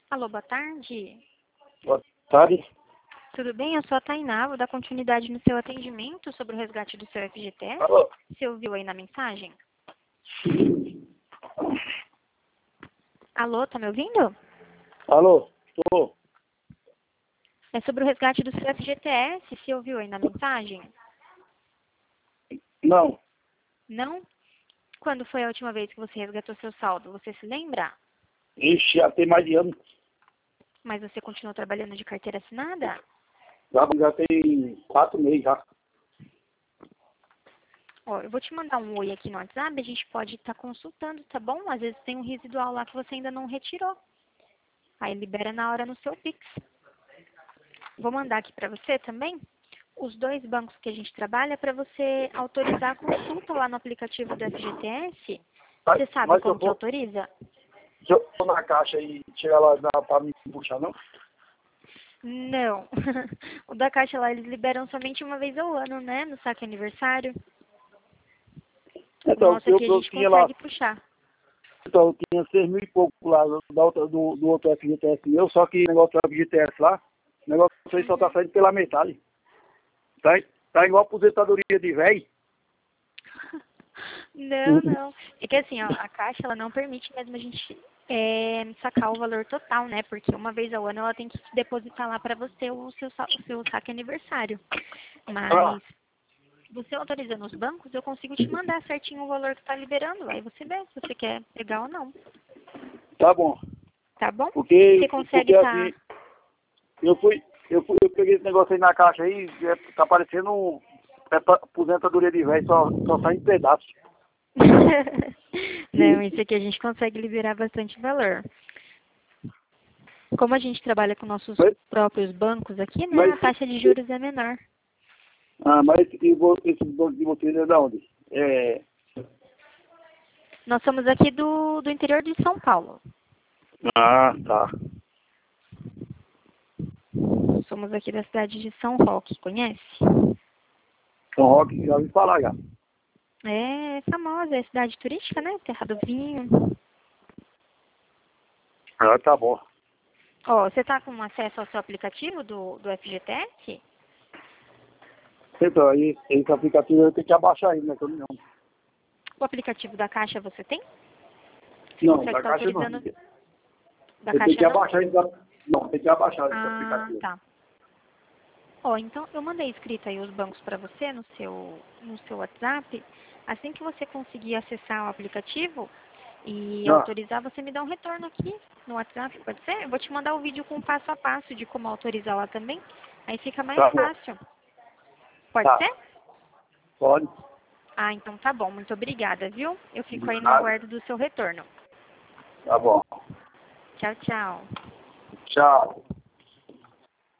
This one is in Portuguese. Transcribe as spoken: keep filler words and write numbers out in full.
Alô, boa tarde. Boa tarde. Tudo bem? Eu sou a Tainá, vou dar continuidade no seu atendimento sobre o resgate do seu F G T S. Alô? Você ouviu aí na mensagem? Alô, tá me ouvindo? Alô? Estou. É sobre o resgate do seu F G T S, você ouviu aí na mensagem? Não. Não? Quando foi a última vez que você resgatou seu saldo? Você se lembra? Ixi, já tem mais de ano. Mas você continuou trabalhando de carteira assinada? Já, já tem quatro meses já. Ó, eu vou te mandar um oi aqui no WhatsApp, a gente pode estar consultando, tá bom? Às vezes tem um residual lá que você ainda não retirou. Aí libera na hora no seu Pix. Vou mandar aqui para você também os dois bancos que a gente trabalha para você autorizar a consulta lá no aplicativo do F G T S. Mas, Você sabe mas se como eu que for, autoriza? se eu for na caixa e chegar lá dá pra me puxar, não? Não. O da Caixa lá eles liberam somente uma vez ao ano, né? No saque aniversário. O Então, nosso eu, aqui a eu gente tinha lá, consegue puxar. então, eu tinha seis mil e pouco lá da outra, do, do outro F G T S meu, só que o negócio do F G T S lá, o negócio aí só tá saindo pela metade. Tá, tá igual aposentadoria de velho. Não, não. É que assim, ó, a Caixa ela não permite mesmo a gente é, sacar o valor total, né? Porque uma vez ao ano ela tem que depositar lá para você o seu, sa- o seu saque aniversário. Ah, Mas você autorizando os bancos, eu consigo te mandar certinho o valor que está liberando. Aí você vê se você quer pegar ou não. tá bom. Tá bom? Porque, Você consegue porque estar... assim, eu fui, eu fui, eu peguei esse negócio aí na caixa aí, é, tá parecendo um, é pra- aposentadoria de velho, só, só sai em pedaços. Não, isso aqui a gente consegue liberar bastante valor. Como a gente trabalha com nossos Mas, próprios bancos aqui, né? mas, A taxa de juros é menor. ah, mas esse, vo- esse banco de vocês é da onde? É, Nós somos aqui do, do interior de São Paulo. ah, tá. Somos aqui da cidade de São Roque, conhece? São Roque, já ouvi falar já. É famosa, é cidade turística, né? Terra do vinho. Ah, tá bom. Ó, você tá com acesso ao seu aplicativo do, do F G T S? Então, aí, esse aplicativo eu tenho que abaixar ainda, né? Que eu não. O aplicativo da Caixa você tem? Você Não, consegue da estar caixa não. autorizando da Eu tenho Caixa que não? abaixar ainda. Não, tem que abaixar esse Ah, aplicativo. tá. Ó, então eu mandei escrito aí os bancos para você no seu, no seu WhatsApp. Assim que você conseguir acessar o aplicativo e Ah, autorizar, você me dá um retorno aqui no WhatsApp, pode ser? Eu vou te mandar o vídeo com passo a passo de como autorizar lá também. Aí fica mais tá bom. fácil. Pode Tá, ser? pode. Ah, então tá bom. Muito obrigada, viu? Eu fico aí no Nada. aguardo do seu retorno. Tá bom. Tchau, tchau. Tchau.